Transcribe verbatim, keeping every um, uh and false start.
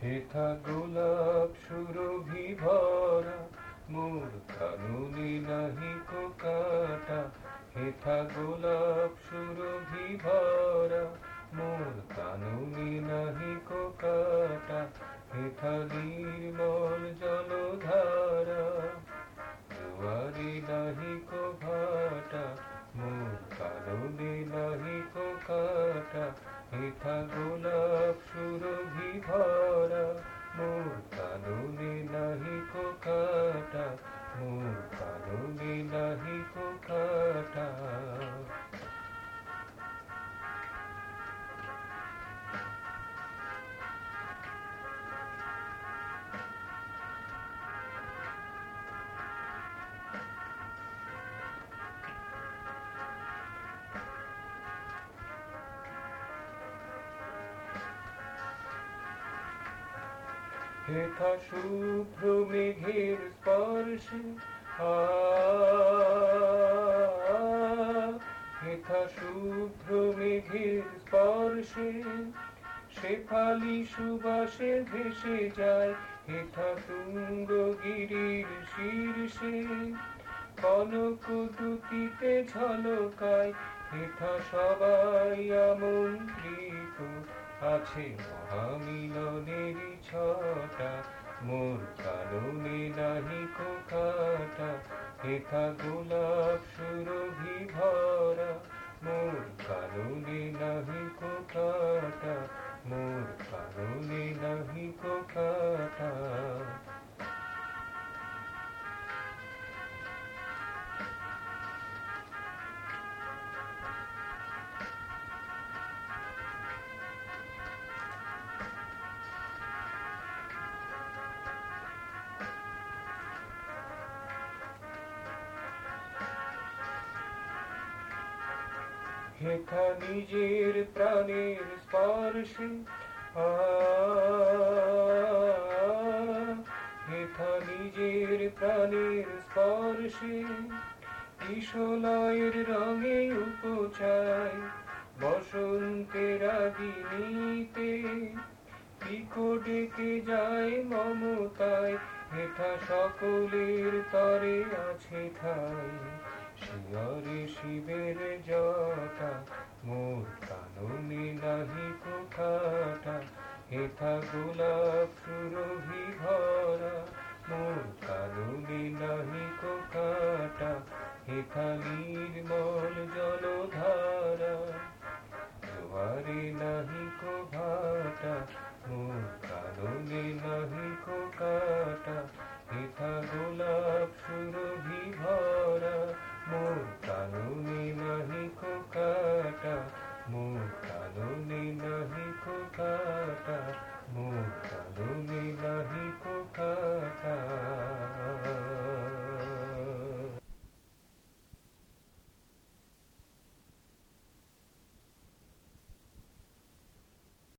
হেথা গোলাপ সুরভি ভরা মোর কাননে নাহি কো কাঁটা। হেথা গোলাপ সুরভি ভরা মোর কাননে নাহি কো কাঁটা। হেথা নির্মল জলধারা জোয়ারে নাহি কো ভাটা। মোর কাননে নাহি কো কাঁটা। হেথা গোলাপ সুরভি ভরা মোর কাননে নাহি কো কাঁটা। মোর কাননে নাহি কো কাঁটা। হেথা শুভ্র মেঘের স্পর্শে আ হেথা শুভ্র মেঘের স্পর্শে শেফালি সুবাসে ভেসে যায়। হেথা তুঙ্গগিরির শীর্ষে কনক দুতিতে ঝলকায়। হেথা সবাই আমন্ত্রিত আছে মহামিলনেরই ছটা। মোর কাননে নাহি কো কাঁটা। হেথা গোলাপ সুরভি ভরা মোর কাননে নাহি কো কাঁটা। মোর কাননে নাহি কো কাঁটা। হেথা নিজের প্রাণের স্পর্শে আ হেথা নিজের প্রাণের স্পর্শে কিশলয়ের রঙে উপচায়। বসন্তের রাগিণীতে পিকো ডেকে যায় মমতায়। হেথা সকলের তরে আছে ঠাই শিয়রে শিবের জটা। মোর কাননে নাহি কো কাঁটা। হেথা গোলাপ সুরভি ভরা মোর কাননে নাহি কো কাঁটা। হেথা নির্মল জলধারা জোয়ারে নাহি কো ভাটা। মোর কাননে নাহি কো কাঁটা। হেথা গোলাপ সুরভি ভরা মোর কাননে নাহি কো কাঁটা। মোর কাননে নাহি কো কাঁটা।